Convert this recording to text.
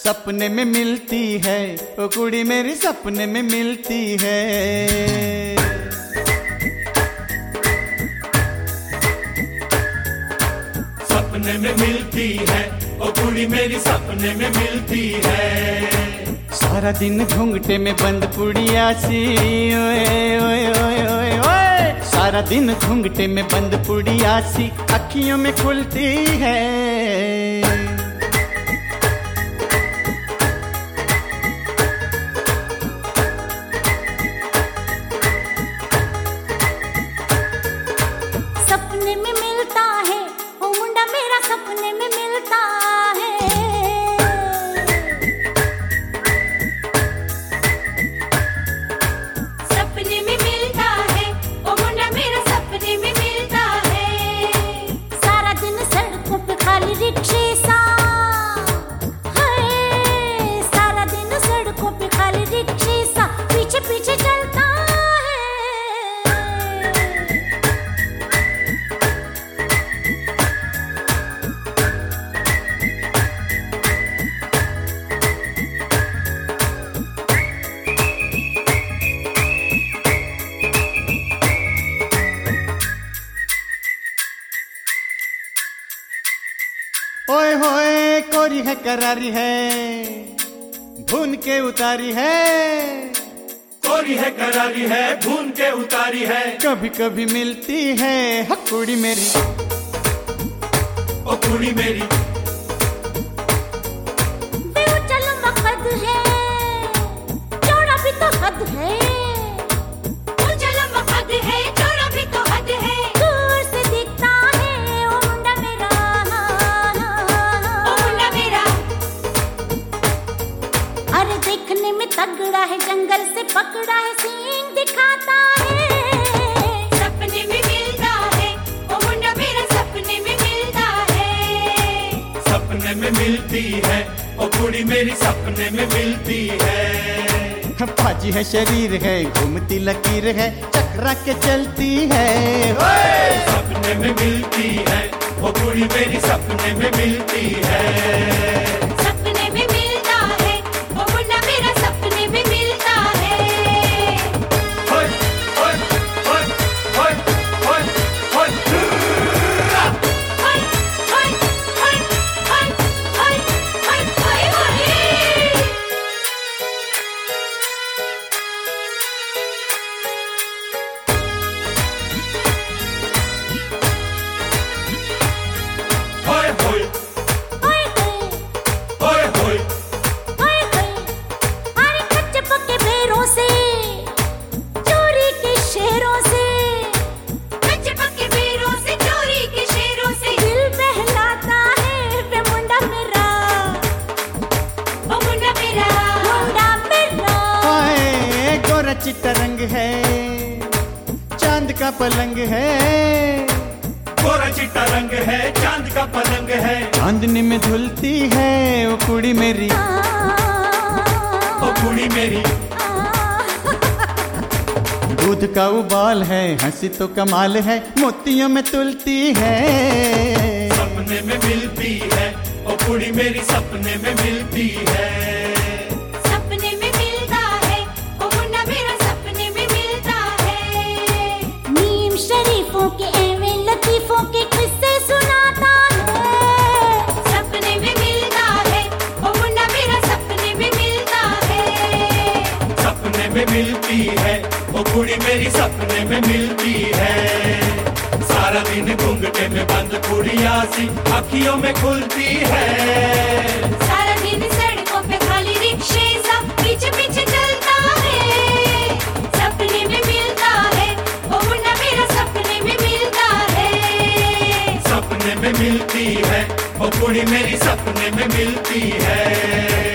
सपने में मिलती है, ओ कुड़ी मेरी सपने में मिलती है। सपने में मिलती है, ओ कुड़ी मेरी सपने में मिलती है। सारा दिन घूंघटे में बंद पुड़िया सी, ओए ओए ओए ओए ओए। सारा दिन घूंघटे में बंद पुड़िया सी अखियों में खुलती है। सपने में मिलता है, ओ मुंडा मेरा सपने में मिलता है। सपने में मिलता है, ओ मुंडा मेरा सपने में मिलता है। सारा दिन सड़कों पे खाली रिक्शे सा है। सारा दिन सड़कों पे खाली रिक्शे सा पीछे पीछे चलता है। ओए होए कोरी है करारी है, भून के उतारी है। कोरी है करारी है, भून के उतारी है। कभी कभी मिलती है कुड़ी मेरी, ओ कुड़ी मेरी। चल मकद है, चौड़ा भी तो हद है। चल मकद है, चौड़ा भी तो हद है। दूर से दिखता है ओ मुंडा मेरा, ओ मुंडा मेरा। अरे देखने में तगड़ा है, जंगल से पकड़ा है, सींग दिखाता है। सपने में मिलता है, ओ मुंडा मेरा सपने में मिलता है। सपने में मिलती है, ओ कुड़ी मेरी सपने में मिलती है। पाजी है शरीर है, घूमती लकीर है, चकरा के चलती है। सपने में मिलती है, ओ कुड़ी मेरी सपने में मिलती है। सपने में मिलता है, ओ मुन्ना मेरा सपने में मिलता है। होय होय होय होय होय होय। हाय हाय हाय हाय हाय हाय हाय हाय। होय होय हाय होय होय। हाय हाय। अरे कच्चे पक्के बेरों से, चोरी के शेरों से। कच्चे पक्के बेरों से, चोरी के शेरों से। दिल बहलाता है वे मुंडा मेरा, ओ मुंडा मेरा, मुंडा मेरा। हाय गोरा चिट्टा रंग है, चांद का पलंग है। गोरा चिट्टा रंग है, चांद का पलंग है। चांदनी में धुलती है वो कुड़ी मेरी, ओ कुड़ी मेरी। दूध का उबाल है, हंसी तो कमाल है, मोतियों में तुलती है। सपने में मिलती है, ओ कुड़ी मेरी सपने में मिलती है। सपने में मिलता है, ओ मुन्ना मेरा सपने में मिलता है। नीम शरीफों के एवे लतीफों के किस्से सुनाता है। सपने में मिलता है, ओ मुन्ना मेरा सपने में मिलता है। सपने में मिलती है, ओ कुड़ी मेरी सपने में मिलती है। सारा दिन घूंघटे में बंद कुड़िया सी अखियों में खुलती है। सारा दिन सड़कों पे खाली रिक्शे सा पीछे पीछे चलता है। सपने में मिलता है, ओ मुन्ना मेरा सपने में मिलता है। सपने में मिलती है, ओ कुड़ी मेरी सपने में मिलती है।